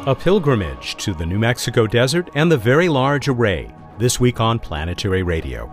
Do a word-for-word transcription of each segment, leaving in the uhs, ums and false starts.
A pilgrimage to the New Mexico desert and the Very Large Array, this week on Planetary Radio.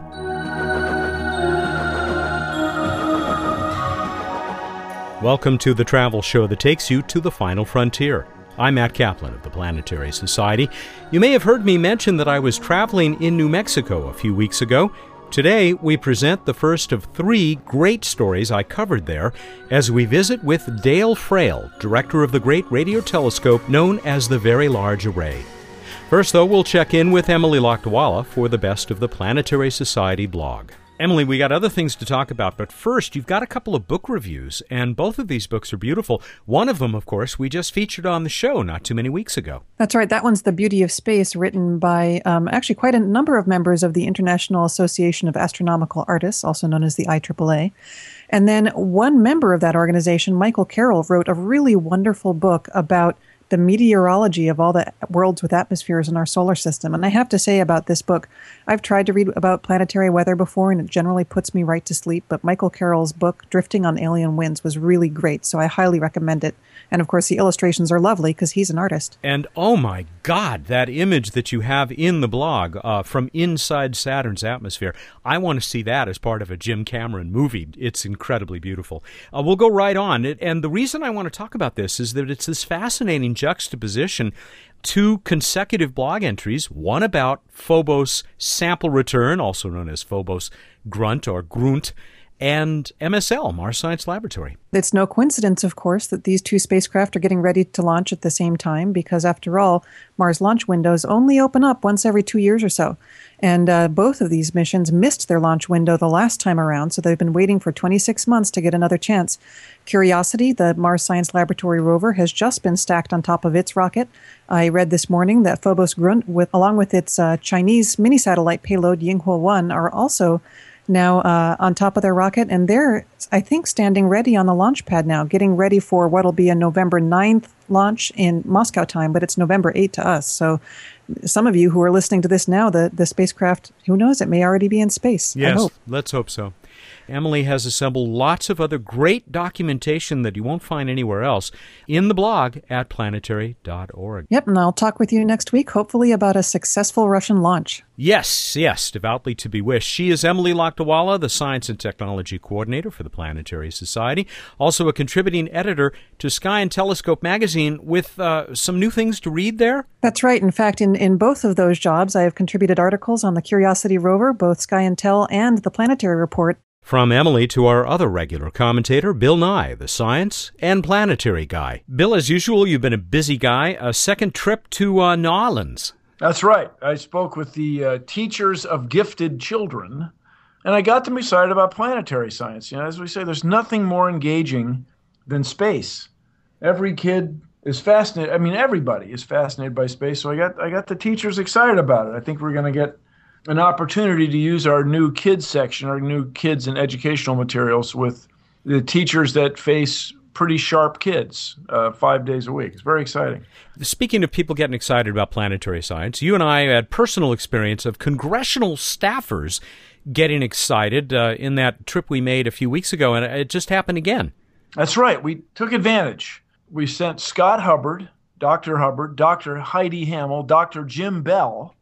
Welcome to the travel show that takes you to the final frontier. I'm Matt Kaplan of the Planetary Society. You may have heard me mention that I was traveling in New Mexico a few weeks ago. Today, we present the first of three great stories I covered there as we visit with Dale Frail, director of the great radio telescope known as the Very Large Array. First, though, we'll check in with Emily Lakdawalla for the best of the Planetary Society blog. Emily, we got other things to talk about, but first, you've got a couple of book reviews, and both of these books are beautiful. One of them, of course, we just featured on the show not too many weeks ago. That's right. That one's The Beauty of Space, written by um, actually quite a number of members of the International Association of Astronomical Artists, also known as the I triple A. And then one member of that organization, Michael Carroll, wrote a really wonderful book about the meteorology of all the worlds with atmospheres in our solar system. And I have to say about this book, I've tried to read about planetary weather before, and it generally puts me right to sleep. But Michael Carroll's book, Drifting on Alien Winds, was really great, so I highly recommend it. And of course, the illustrations are lovely because he's an artist. And oh my God, that image that you have in the blog uh, from inside Saturn's atmosphere, I want to see that as part of a Jim Cameron movie. It's incredibly beautiful. Uh, we'll go right on. And the reason I want to talk about this is that it's this fascinating juxtaposition. Two consecutive blog entries, one about Phobos sample return, also known as Phobos Grunt or Grunt, and M S L, Mars Science Laboratory. It's no coincidence, of course, that these two spacecraft are getting ready to launch at the same time because, after all, Mars launch windows only open up once every two years or so. And uh, both of these missions missed their launch window the last time around, so they've been waiting for twenty-six months to get another chance. Curiosity, the Mars Science Laboratory rover, has just been stacked on top of its rocket. I read this morning that Phobos Grunt, with, along with its uh, Chinese mini-satellite payload Yinghua one, are also now uh, on top of their rocket, and they're, I think, standing ready on the launch pad now, getting ready for what'll be a November ninth launch in Moscow time, but it's November eighth to us. So some of you who are listening to this now, the, the spacecraft, who knows, it may already be in space. Yes, I hope. Let's hope so. Emily has assembled lots of other great documentation that you won't find anywhere else in the blog at planetary dot org. Yep, and I'll talk with you next week, hopefully about a successful Russian launch. Yes, yes, devoutly to be wished. She is Emily Lakdawalla, the Science and Technology Coordinator for the Planetary Society, also a contributing editor to Sky and Telescope magazine with uh, some new things to read there. That's right. In fact, in, in both of those jobs, I have contributed articles on the Curiosity rover, both Sky and Tel and the Planetary Report. From Emily to our other regular commentator, Bill Nye, the science and planetary guy. Bill, as usual, you've been a busy guy. A second trip to uh, New Orleans. That's right. I spoke with the uh, teachers of gifted children, and I got them excited about planetary science. You know, as we say, there's nothing more engaging than space. Every kid is fascinated. I mean, everybody is fascinated by space. So I got I got the teachers excited about it. I think we're going to get an opportunity to use our new kids section, our new kids and educational materials with the teachers that face pretty sharp kids uh, five days a week. It's very exciting. Speaking of people getting excited about planetary science, you and I had personal experience of congressional staffers getting excited uh, in that trip we made a few weeks ago, and it just happened again. That's right. We took advantage. We sent Scott Hubbard, Doctor Hubbard, Doctor Heidi Hamill, Doctor Jim Bell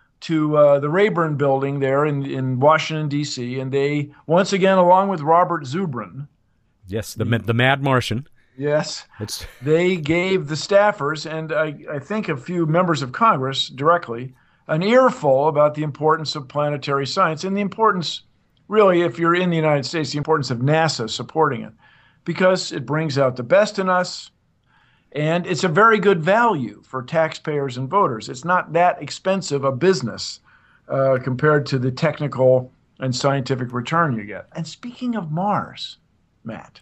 to uh, the Rayburn building there in, in Washington, D C, and they, once again, along with Robert Zubrin. Yes, the the Mad Martian. Yes. It's... They gave the staffers, and I, I think a few members of Congress directly, an earful about the importance of planetary science and the importance, really, if you're in the United States, the importance of NASA supporting it, because it brings out the best in us. And it's a very good value for taxpayers and voters. It's not that expensive a business uh, compared to the technical and scientific return you get. And speaking of Mars, Matt,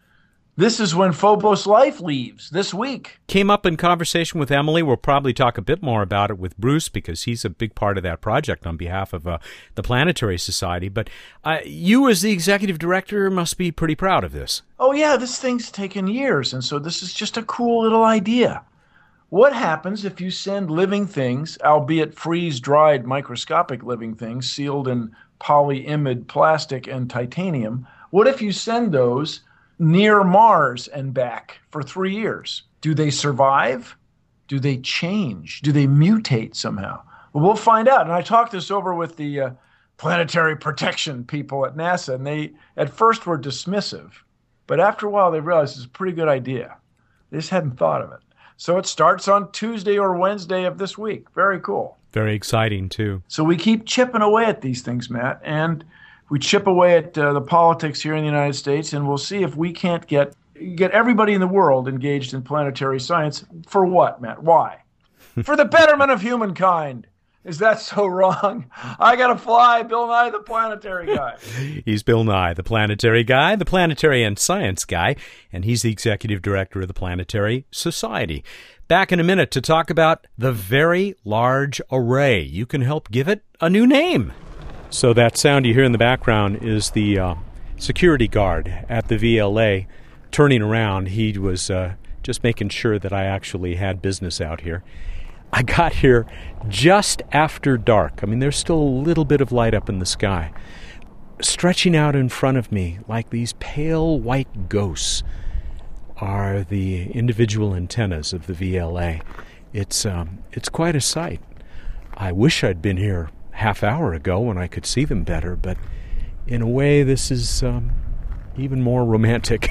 this is when Phobos Life leaves this week. Came up in conversation with Emily. We'll probably talk a bit more about it with Bruce because he's a big part of that project on behalf of uh, the Planetary Society. But uh, you as the executive director must be pretty proud of this. Oh, yeah, this thing's taken years, and so this is just a cool little idea. What happens if you send living things, albeit freeze-dried microscopic living things, sealed in polyimide plastic and titanium, what if you send those near Mars and back for three years? Do they survive? Do they change? Do they mutate somehow? Well, we'll find out. And I talked this over with the uh, planetary protection people at NASA, and they at first were dismissive, but after a while they realized it's a pretty good idea. They just hadn't thought of it. So it starts on Tuesday or Wednesday of this week. Very cool. Very exciting, too. So we keep chipping away at these things, Matt, and we chip away at uh, the politics here in the United States, and we'll see if we can't get get everybody in the world engaged in planetary science. For what, Matt? Why? For the betterment of humankind. Is that so wrong? I got to fly, Bill Nye, the planetary guy. He's Bill Nye, the planetary guy, the planetary and science guy, and he's the executive director of the Planetary Society. Back in a minute to talk about the Very Large Array. You can help give it a new name. So that sound you hear in the background is the uh, security guard at the V L A turning around. He was uh, just making sure that I actually had business out here. I got here just after dark. I mean, there's still a little bit of light up in the sky. Stretching out in front of me like these pale white ghosts are the individual antennas of the V L A. It's um, it's quite a sight. I wish I'd been here half hour ago when I could see them better, but in a way this is um, even more romantic.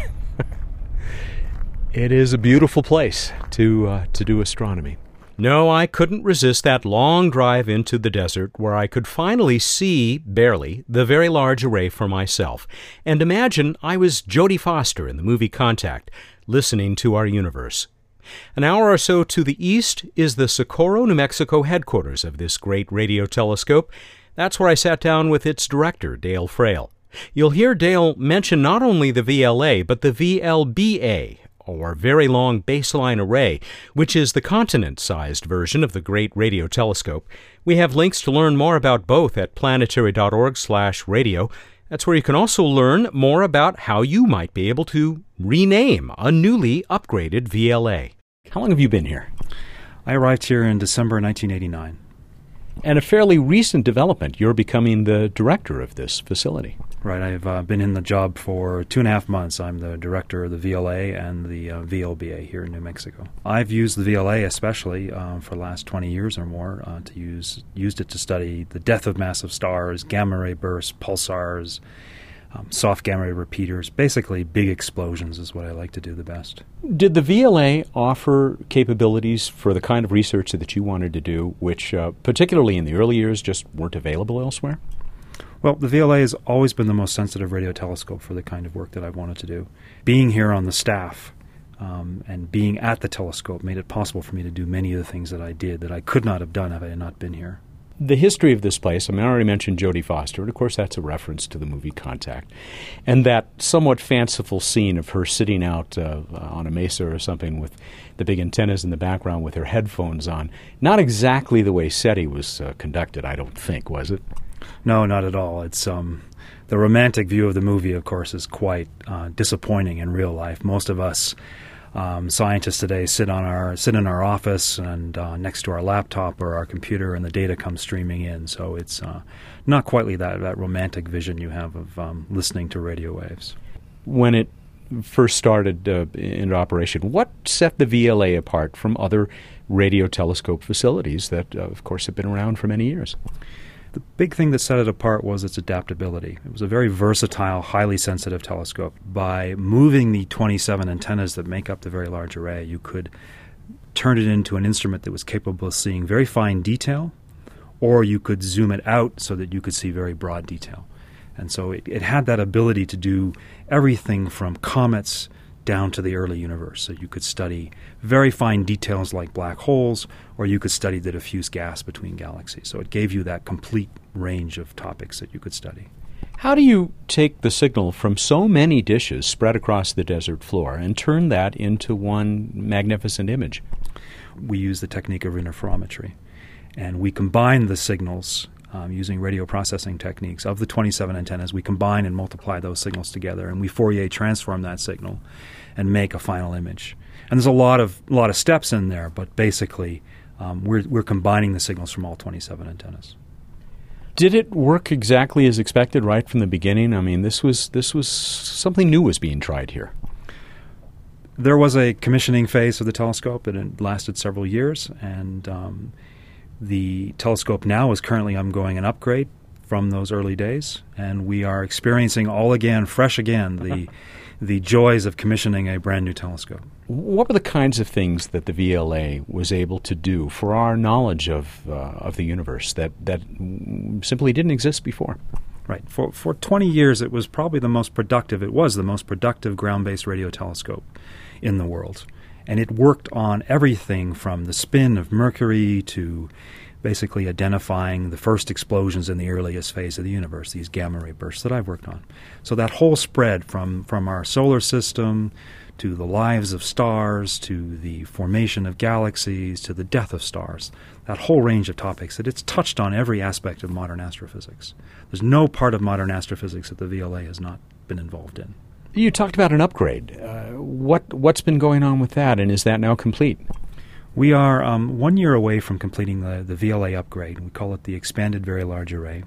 It is a beautiful place to uh, to do astronomy. No, I couldn't resist that long drive into the desert where I could finally see, barely, the Very Large Array for myself. And imagine I was Jodie Foster in the movie Contact, listening to our universe. An hour or so to the east is the Socorro, New Mexico headquarters of this great radio telescope. That's where I sat down with its director, Dale Frail. You'll hear Dale mention not only the V L A, but the V L B A, or Very Long Baseline Array, which is the continent-sized version of the Great Radio Telescope. We have links to learn more about both at planetary.org slash radio. That's where you can also learn more about how you might be able to rename a newly upgraded V L A. How long have you been here? I arrived here in December nineteen eighty-nine. And a fairly recent development, you're becoming the director of this facility. Right. I've uh, been in the job for two and a half months. I'm the director of the V L A and the uh, V L B A here in New Mexico. I've used the V L A especially uh, for the last twenty years or more uh, to use used it to study the death of massive stars, gamma ray bursts, pulsars, um, soft gamma ray repeaters. Basically, big explosions is what I like to do the best. Did the V L A offer capabilities for the kind of research that you wanted to do, which uh, particularly in the early years just weren't available elsewhere? Well, the V L A has always been the most sensitive radio telescope for the kind of work that I've wanted to do. Being here on the staff um, and being at the telescope made it possible for me to do many of the things that I did that I could not have done if I had not been here. The history of this place, I mean, I already mentioned Jodie Foster, and of course that's a reference to the movie Contact. And that somewhat fanciful scene of her sitting out uh, on a mesa or something with the big antennas in the background with her headphones on. Not exactly the way SETI was uh, conducted, I don't think, was it? No, not at all. It's um, the romantic view of the movie, of course, is quite uh, disappointing in real life. Most of us um, scientists today sit on our sit in our office and uh, next to our laptop or our computer, and the data comes streaming in. So it's uh, not quite like that that romantic vision you have of um, listening to radio waves. When it first started uh, into operation, what set the V L A apart from other radio telescope facilities that, uh, of course, have been around for many years? The big thing that set it apart was its adaptability. It was a very versatile, highly sensitive telescope. By moving the twenty-seven antennas that make up the Very Large Array, you could turn it into an instrument that was capable of seeing very fine detail, or you could zoom it out so that you could see very broad detail. And so it, it had that ability to do everything from comets down to the early universe. So you could study very fine details like black holes, or you could study the diffuse gas between galaxies. So it gave you that complete range of topics that you could study. How do you take the signal from so many dishes spread across the desert floor and turn that into one magnificent image? We use the technique of interferometry, and we combine the signals Um, using radio processing techniques of the twenty-seven antennas. We combine and multiply those signals together, and we Fourier transform that signal and make a final image. And there's a lot of a lot of steps in there, but basically um, we're we're combining the signals from all twenty-seven antennas. Did it work exactly as expected right from the beginning? I mean, this was this was something new was being tried here. There was a commissioning phase of the telescope, and it lasted several years, and um, the telescope now is currently undergoing an upgrade from those early days, and we are experiencing all again, fresh again, the the joys of commissioning a brand new telescope. What were the kinds of things that the V L A was able to do for our knowledge of uh, of the universe that, that simply didn't exist before? Right. For for twenty years, it was probably the most productive, it was the most productive ground-based radio telescope in the world. And it worked on everything from the spin of Mercury to basically identifying the first explosions in the earliest phase of the universe, these gamma ray bursts that I've worked on. So that whole spread from, from our solar system to the lives of stars to the formation of galaxies to the death of stars, that whole range of topics, that it's touched on every aspect of modern astrophysics. There's no part of modern astrophysics that the V L A has not been involved in. You talked about an upgrade. Uh, what, what's been going on with that, and is that now complete? We are um, one year away from completing the, the V L A upgrade. We call it the Expanded Very Large Array.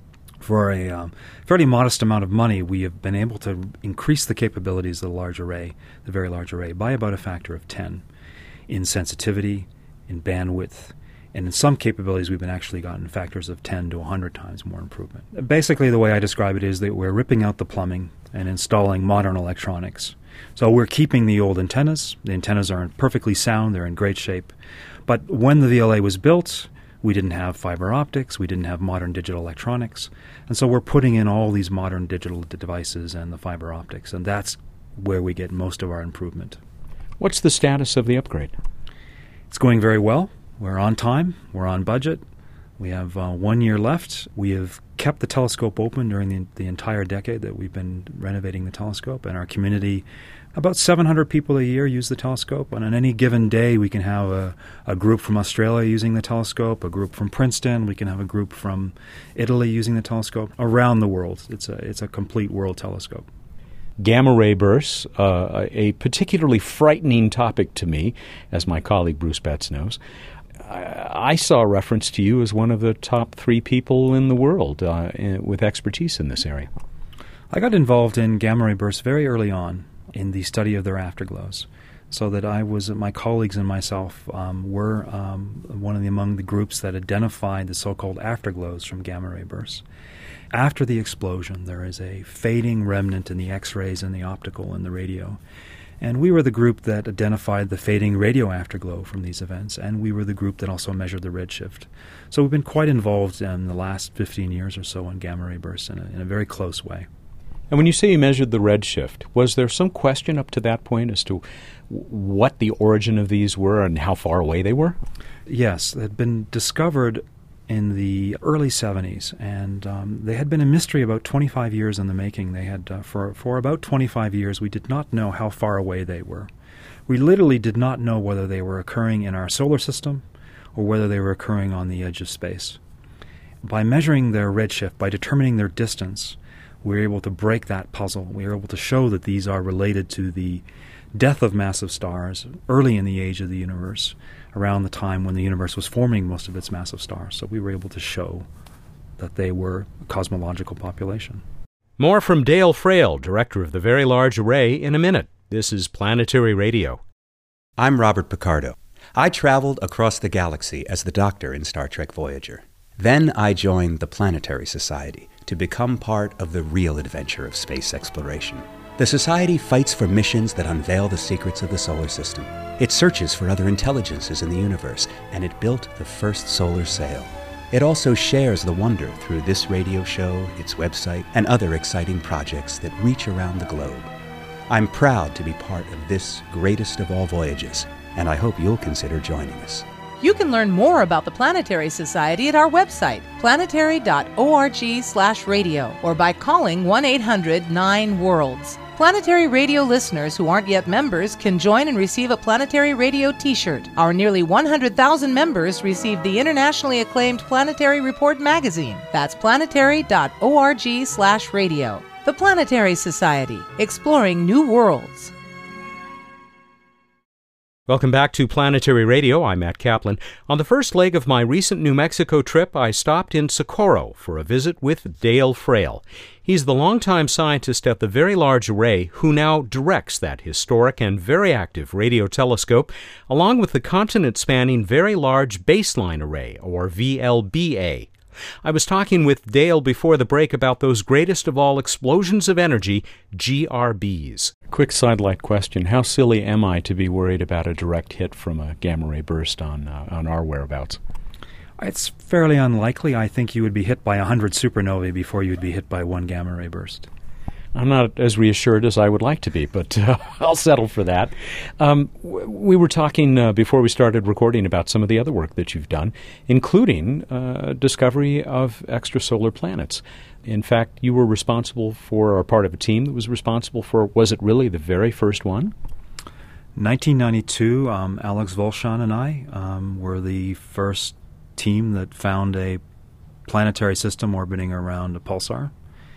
For a um, fairly modest amount of money, we have been able to increase the capabilities of the large array, the Very Large Array, by about a factor of ten in sensitivity, in bandwidth, and in some capabilities we've been actually gotten factors of ten to one hundred times more improvement. Basically, the way I describe it is that we're ripping out the plumbing and installing modern electronics. So we're keeping the old antennas. The antennas are perfectly sound. They're in great shape. But when the V L A was built, we didn't have fiber optics. We didn't have modern digital electronics. And so we're putting in all these modern digital devices and the fiber optics, and that's where we get most of our improvement. What's the status of the upgrade? It's going very well. We're on time. We're on budget. We have uh, one year left. We have kept the telescope open during the, the entire decade that we've been renovating the telescope, and our community, about seven hundred people a year use the telescope, and on any given day we can have a, a group from Australia using the telescope, a group from Princeton, we can have a group from Italy using the telescope. Around the world, it's a, it's a complete world telescope. Gamma ray bursts, uh, a particularly frightening topic to me, as my colleague Bruce Betts knows. I saw a reference to you as one of the top three people in the world uh, in, with expertise in this area. I got involved in gamma ray bursts very early on in the study of their afterglows, so that I was, my colleagues and myself um, were um, one of the among the groups that identified the so-called afterglows from gamma ray bursts. After the explosion, there is a fading remnant in the X-rays and the optical and the radio. And we were the group that identified the fading radio afterglow from these events, and we were the group that also measured the redshift. So we've been quite involved in the last fifteen years or so in gamma ray bursts in a, in a very close way. And when you say you measured the redshift, was there some question up to that point as to what the origin of these were and how far away they were? Yes, they had been discovered in the early seventies, and um, they had been a mystery about twenty-five years in the making. They had, uh, for, for about twenty-five years, we did not know how far away they were. We literally did not know whether they were occurring in our solar system or whether they were occurring on the edge of space. By measuring their redshift, by determining their distance, we were able to break that puzzle. We were able to show that these are related to the death of massive stars early in the age of the universe, around the time when the universe was forming most of its massive stars. So we were able to show that they were a cosmological population. More from Dale Frail, director of the Very Large Array, in a minute. This is Planetary Radio. I'm Robert Picardo. I traveled across the galaxy as the Doctor in Star Trek Voyager. Then I joined the Planetary Society to become part of the real adventure of space exploration. The Society fights for missions that unveil the secrets of the solar system. It searches for other intelligences in the universe, and it built the first solar sail. It also shares the wonder through this radio show, its website, and other exciting projects that reach around the globe. I'm proud to be part of this greatest of all voyages, and I hope you'll consider joining us. You can learn more about the Planetary Society at our website, planetary dot org slash radio, or by calling one eight hundred nine worlds. Planetary Radio listeners who aren't yet members can join and receive a Planetary Radio t-shirt. Our nearly one hundred thousand members receive the internationally acclaimed Planetary Report magazine. That's planetary dot org slash radio. The Planetary Society, exploring new worlds. Welcome back to Planetary Radio. I'm Matt Kaplan. On the first leg of my recent New Mexico trip, I stopped in Socorro for a visit with Dale Frail. He's the longtime scientist at the Very Large Array who now directs that historic and very active radio telescope, along with the continent-spanning Very Large Baseline Array, or V L B A. I was talking with Dale before the break about those greatest of all explosions of energy, G R Bs. Quick sidelight question. How silly am I to be worried about a direct hit from a gamma ray burst on uh, on our whereabouts? It's fairly unlikely. I think you would be hit by one hundred supernovae before you would be hit by one gamma ray burst. I'm not as reassured as I would like to be, but uh, I'll settle for that. Um, w- we were talking uh, before we started recording about some of the other work that you've done, including uh, discovery of extrasolar planets. In fact, you were responsible for, or part of a team that was responsible for, was it really the very first one? nineteen ninety-two, um, Alex Volshan and I um, were the first team that found a planetary system orbiting around a pulsar.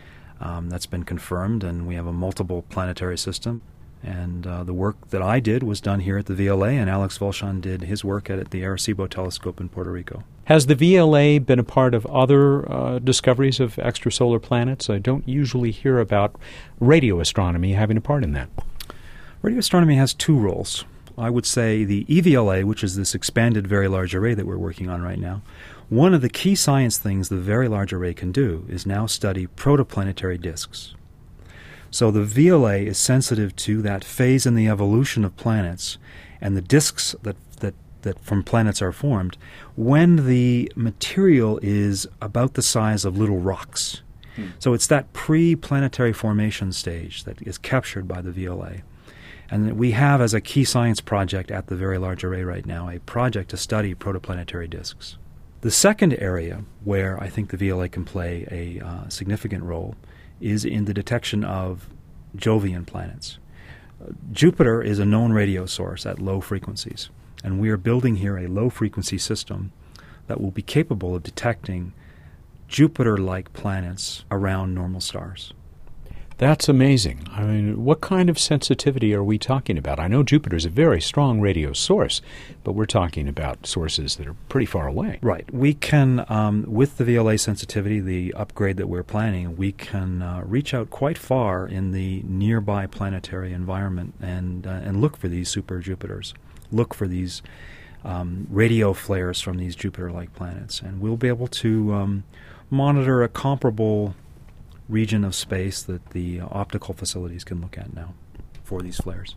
Um, that's been confirmed, and we have a multiple planetary system. And uh, the work that I did was done here at the V L A, and Alex Volshan did his work at the Arecibo telescope in Puerto Rico. Has the V L A been a part of other uh, discoveries of extrasolar planets? I don't usually hear about radio astronomy having a part in that. Radio astronomy has two roles. I would say the E V L A, which is this expanded Very Large Array that we're working on right now, one of the key science things the Very Large Array can do is now study protoplanetary disks. So the V L A is sensitive to that phase in the evolution of planets and the disks that, that, that from planets are formed when the material is about the size of little rocks. Hmm. So it's that pre-planetary formation stage that is captured by the V L A. And we have, as a key science project at the Very Large Array right now, a project to study protoplanetary disks. The second area where I think the V L A can play a uh, significant role is in the detection of Jovian planets. Uh, Jupiter is a known radio source at low frequencies, and we are building here a low-frequency system that will be capable of detecting Jupiter-like planets around normal stars. That's amazing. I mean, what kind of sensitivity are we talking about? I know Jupiter's a very strong radio source, but we're talking about sources that are pretty far away. Right. We can, um, with the V L A sensitivity, the upgrade that we're planning, we can uh, reach out quite far in the nearby planetary environment and uh, and look for these super Jupiters, look for these um, radio flares from these Jupiter-like planets, and we'll be able to um, monitor a comparable region of space that the uh, optical facilities can look at now for these flares.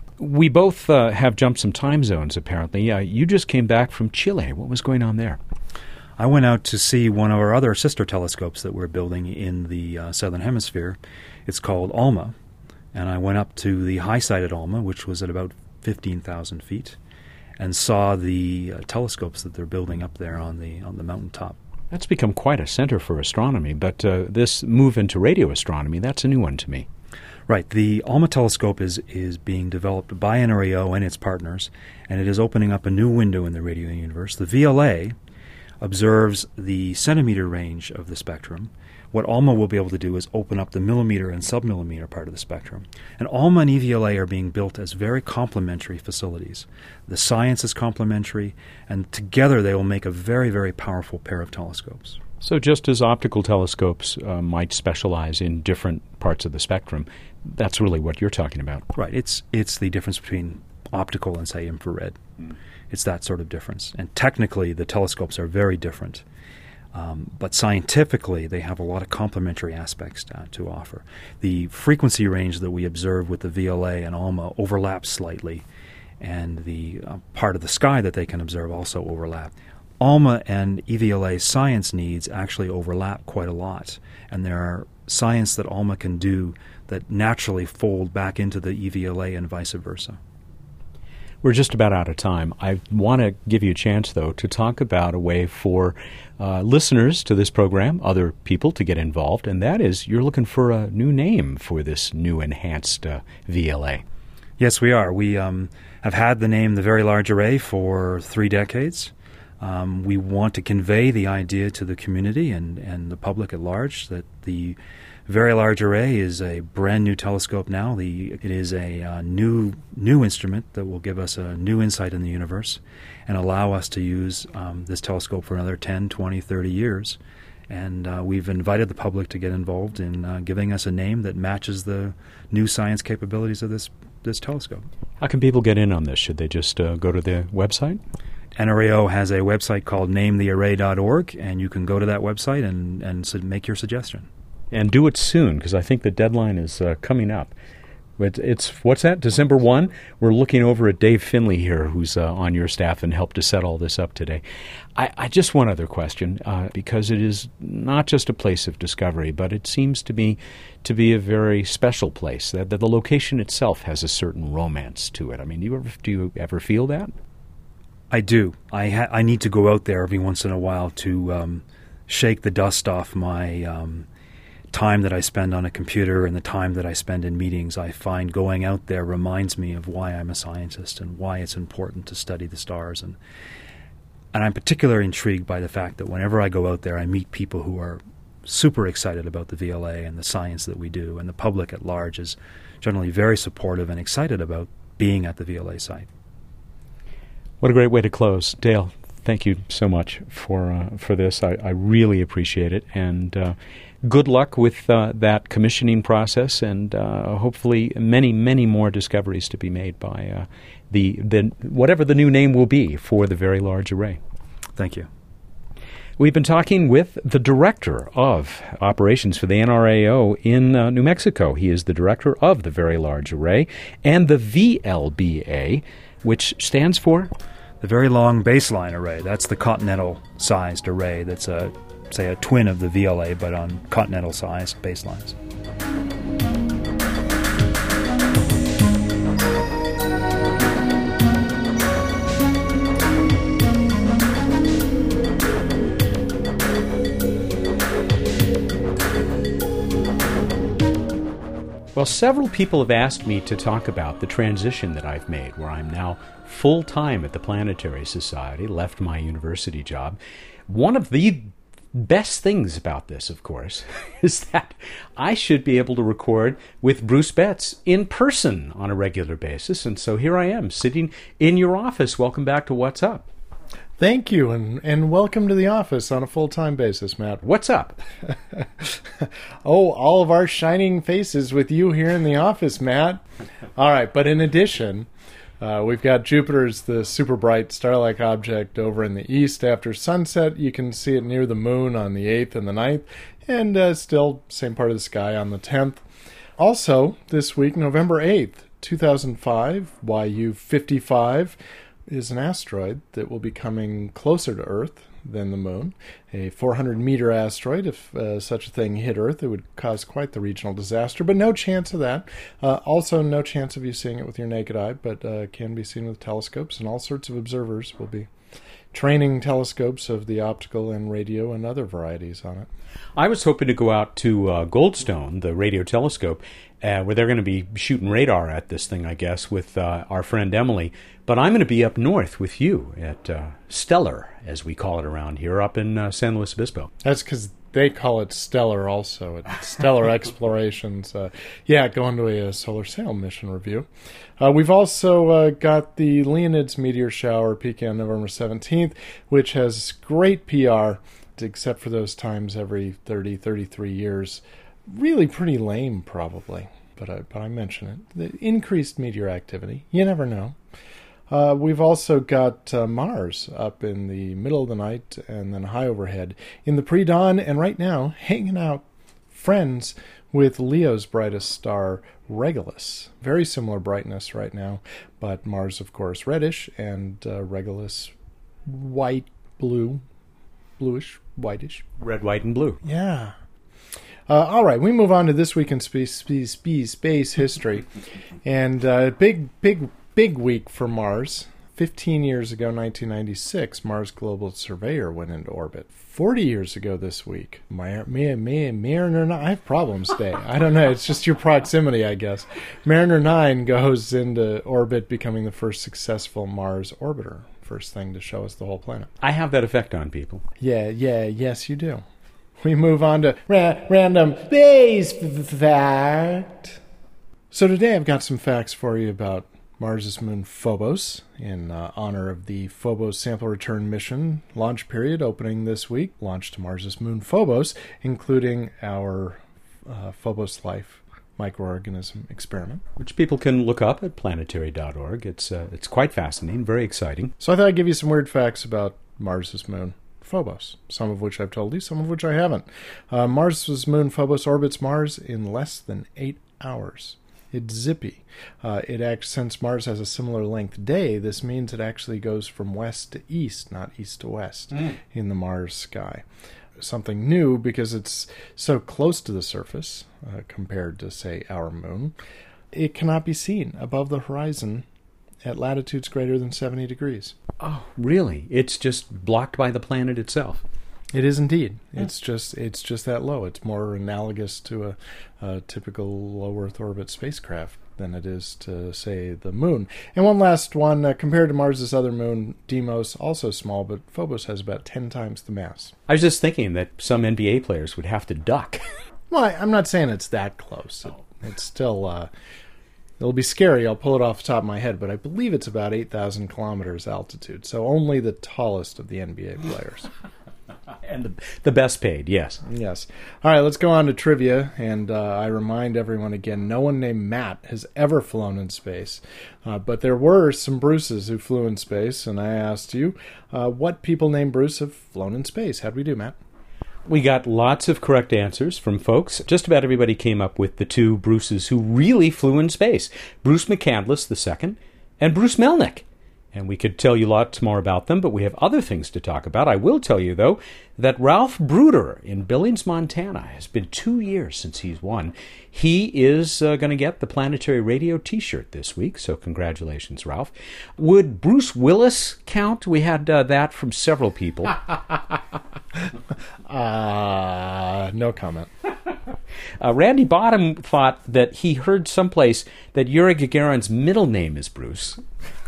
We both uh, have jumped some time zones, apparently. Uh, you just came back from Chile. What was going on there? I went out to see one of our other sister telescopes that we're building in the uh, southern hemisphere. It's called ALMA, and I went up to the high side at ALMA, which was at about fifteen thousand feet, and saw the uh, telescopes that they're building up there on the on the mountaintop. That's become quite a center for astronomy, but uh, this move into radio astronomy, that's a new one to me. Right. The ALMA telescope is, is being developed by N R E O and its partners, and it is opening up a new window in the radio universe. The V L A observes the centimeter range of the spectrum. What ALMA will be able to do is open up the millimeter and submillimeter part of the spectrum. And ALMA and E V L A are being built as very complementary facilities. The science is complementary, and together they will make a very, very powerful pair of telescopes. So just as optical telescopes uh, might specialize in different parts of the spectrum, that's really what you're talking about. Right. It's it's the difference between optical and, say, infrared. Mm. It's that sort of difference. And technically, the telescopes are very different. Um, but scientifically, they have a lot of complementary aspects to, to offer. The frequency range that we observe with the V L A and ALMA overlaps slightly, and the uh, part of the sky that they can observe also overlap. ALMA and E V L A science needs actually overlap quite a lot, and there are science that ALMA can do that naturally fold back into the E V L A and vice versa. We're just about out of time. I want to give you a chance, though, to talk about a way for uh, listeners to this program, other people, to get involved, and that is you're looking for a new name for this new enhanced uh, V L A. Yes, we are. We um, have had the name the Very Large Array for three decades. Um, we want to convey the idea to the community and, and the public at large that the Very Large Array is a brand new telescope now. The, it is a uh, new new instrument that will give us a new insight in the universe and allow us to use um, this telescope for another ten, twenty, thirty years. And uh, we've invited the public to get involved in uh, giving us a name that matches the new science capabilities of this, this telescope. How can people get in on this? Should they just uh, go to the website? N R A O has a website called name the array dot org, and you can go to that website and, and su- make your suggestion. And do it soon, because I think the deadline is uh, coming up. But it's, what's that, December first? We're looking over at Dave Finley here, who's uh, on your staff and helped to set all this up today. I, I just one other question, uh, because it is not just a place of discovery, but it seems to be to be a very special place. That, that the location itself has a certain romance to it. I mean, do you ever, do you ever feel that? I do. I ha- I need to go out there every once in a while to um, shake the dust off my um, time that I spend on a computer and the time that I spend in meetings. I find going out there reminds me of why I'm a scientist and why it's important to study the stars. And and I'm particularly intrigued by the fact that whenever I go out there, I meet people who are super excited about the V L A and the science that we do, and the public at large is generally very supportive and excited about being at the V L A site. What a great way to close. Dale, thank you so much for uh, for this. I, I really appreciate it. And uh, good luck with uh, that commissioning process, and uh, hopefully many, many more discoveries to be made by uh, the, the whatever the new name will be for the Very Large Array. Thank you. We've been talking with the director of operations for the N R A O in uh, New Mexico. He is the director of the Very Large Array and the V L B A, which stands for? The Very Long Baseline Array. That's the continental-sized array that's, a, say, a twin of the V L A, but on continental-sized baselines. Well, several people have asked me to talk about the transition that I've made, where I'm now full-time at the Planetary Society, left my university job. One of the best things about this, of course, is that I should be able to record with Bruce Betts in person on a regular basis. And so here I am, sitting in your office. Welcome back to What's Up. Thank you, and, and welcome to the office on a full-time basis, Matt. What's up? Oh, all of our shining faces with you here in the office, Matt. All right, but in addition, uh, we've got Jupiter's the super bright star-like object over in the east. After sunset, you can see it near the moon on the eighth and the ninth, and uh, still same part of the sky on the tenth. Also, this week, November eighth, two thousand five, Y U fifty-five, is an asteroid that will be coming closer to Earth than the moon. A four hundred meter asteroid. If uh, such a thing hit Earth, it would cause quite the regional disaster, but no chance of that. Uh, also, no chance of you seeing it with your naked eye, but uh, can be seen with telescopes, and all sorts of observers will be training telescopes of the optical and radio and other varieties on it. I was hoping to go out to uh, Goldstone, the radio telescope, uh, where they're going to be shooting radar at this thing, I guess, with uh, our friend Emily. But I'm going to be up north with you at uh, Stellar, as we call it around here, up in uh, San Luis Obispo. That's because they call it Stellar also. It's Stellar Explorations. Uh, yeah, going to a, a solar sail mission review. Uh, we've also uh, got the Leonids meteor shower peaking on November seventeenth, which has great P R, except for those times every thirty, thirty-three years. Really pretty lame, probably, but I, but I mention it. The increased meteor activity. You never know. Uh, we've also got uh, Mars up in the middle of the night and then high overhead in the pre-dawn, and right now hanging out friends with Leo's brightest star, Regulus. Very similar brightness right now, but Mars, of course, reddish, and uh, Regulus white, blue, bluish, whitish. Red, white, and blue. Yeah. Uh, all right, we move on to This Week in Space, space, space, space History. And uh, big, big, big week for Mars. Fifteen years ago, nineteen ninety-six, Mars Global Surveyor went into orbit. Forty years ago this week, my, me, me, Mariner nine, I have problems today. I don't know, it's just your proximity, I guess. Mariner nine goes into orbit, becoming the first successful Mars orbiter. First thing to show us the whole planet. I have that effect on people. Yeah, yeah, yes, you do. we move on to ra- random space fact. So today I've got some facts for you about Mars' moon Phobos in uh, honor of the Phobos sample return mission launch period opening this week. Launch to Mars' moon Phobos, including our uh, Phobos Life microorganism experiment, which people can look up at planetary dot org. It's uh, it's quite fascinating, very exciting. So I thought I'd give you some weird facts about Mars' moon Phobos, some of which I've told you, some of which I haven't. Uh, Mars' moon Phobos orbits Mars in less than eight hours. It's zippy. Uh, it acts, since Mars has a similar length day, this means it actually goes from west to east, not east to west, mm. in the Mars sky. Something new because it's so close to the surface uh, compared to, say, our moon. It cannot be seen above the horizon at latitudes greater than seventy degrees. Oh, really? It's just blocked by the planet itself? It is indeed. Yeah. It's just it's just that low. It's more analogous to a, a typical low Earth orbit spacecraft than it is to, say, the moon. And one last one, uh, compared to Mars' other moon, Deimos, also small, but Phobos has about ten times the mass. I was just thinking that some N B A players would have to duck. Well, I, I'm not saying it's that close. It, it's still, uh, it'll be scary. I'll pull it off the top of my head, but I believe it's about eight thousand kilometers altitude, so only the tallest of the N B A players. And the, the best paid, yes. Yes. All right, let's go on to trivia. And uh, I remind everyone again, no one named Matt has ever flown in space. Uh, but there were some Bruces who flew in space. And I asked you, uh, what people named Bruce have flown in space? How'd we do, Matt? We got lots of correct answers from folks. Just about everybody came up with the two Bruces who really flew in space. Bruce McCandless the second and Bruce Melnick. And we could tell you lots more about them, but we have other things to talk about. I will tell you, though, that Ralph Bruder in Billings, Montana, has been two years since he's won. He is uh, going to get the Planetary Radio T-shirt this week, so congratulations, Ralph. Would Bruce Willis count? We had uh, that from several people. uh, no comment. Uh, Randy Bottom thought that he heard someplace that Yuri Gagarin's middle name is Bruce.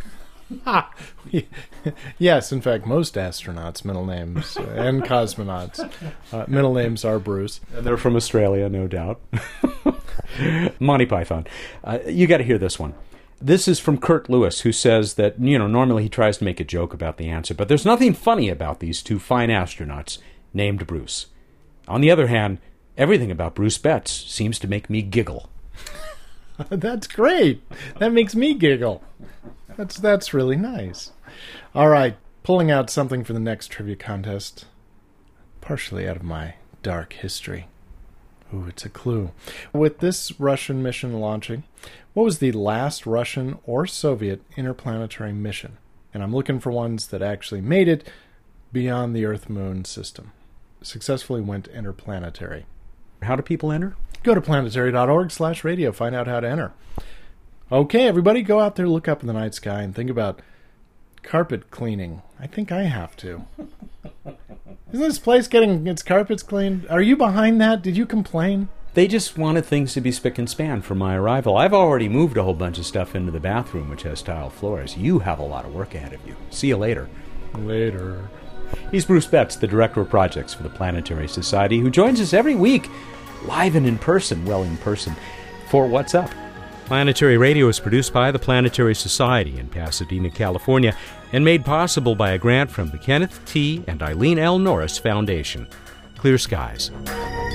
Yes, in fact, most astronauts' middle names uh, and cosmonauts' uh, middle names are Bruce. And they're from Australia, no doubt. Monty Python. Uh, you got to hear this one. This is from Kurt Lewis, who says that, you know, normally he tries to make a joke about the answer, but there's nothing funny about these two fine astronauts named Bruce. On the other hand, everything about Bruce Betts seems to make me giggle. That's great. That makes me giggle. That's that's really nice. All right, pulling out something for the next trivia contest, partially out of my dark history. Ooh, it's a clue. With this Russian mission launching, what was the last Russian or Soviet interplanetary mission? And I'm looking for ones that actually made it beyond the Earth-Moon system. Successfully went interplanetary. How do people enter? Go to planetary dot org slash radio. Find out how to enter. Okay, everybody, go out there, look up in the night sky, and think about carpet cleaning. I think I have to. Isn't this place getting its carpets cleaned? Are you behind that? Did you complain? They just wanted things to be spick and span for my arrival. I've already moved a whole bunch of stuff into the bathroom, which has tile floors. You have a lot of work ahead of you. See you later. Later. He's Bruce Betts, the Director of Projects for the Planetary Society, who joins us every week, live and in person, well, in person, for What's Up. Planetary Radio is produced by the Planetary Society in Pasadena, California, and made possible by a grant from the Kenneth T. and Eileen L. Norris Foundation. Clear skies.